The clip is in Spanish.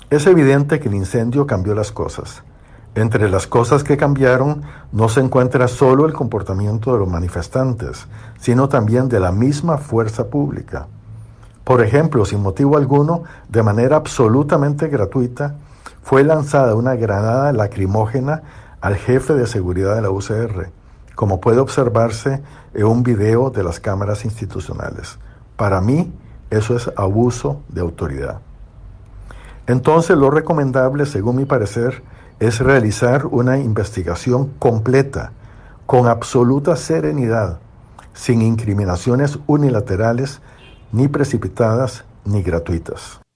Es evidente que el incendio cambió las cosas. Entre las cosas que cambiaron no se encuentra solo el comportamiento de los manifestantes, sino también de la misma fuerza pública. Por ejemplo, sin motivo alguno, de manera absolutamente gratuita, fue lanzada una granada lacrimógena al jefe de seguridad de la UCR, como puede observarse en un video de las cámaras institucionales. Para mí, eso es abuso de autoridad. Entonces, lo recomendable, según mi parecer, es realizar una investigación completa, con absoluta serenidad, sin incriminaciones unilaterales, ni precipitadas, ni gratuitas.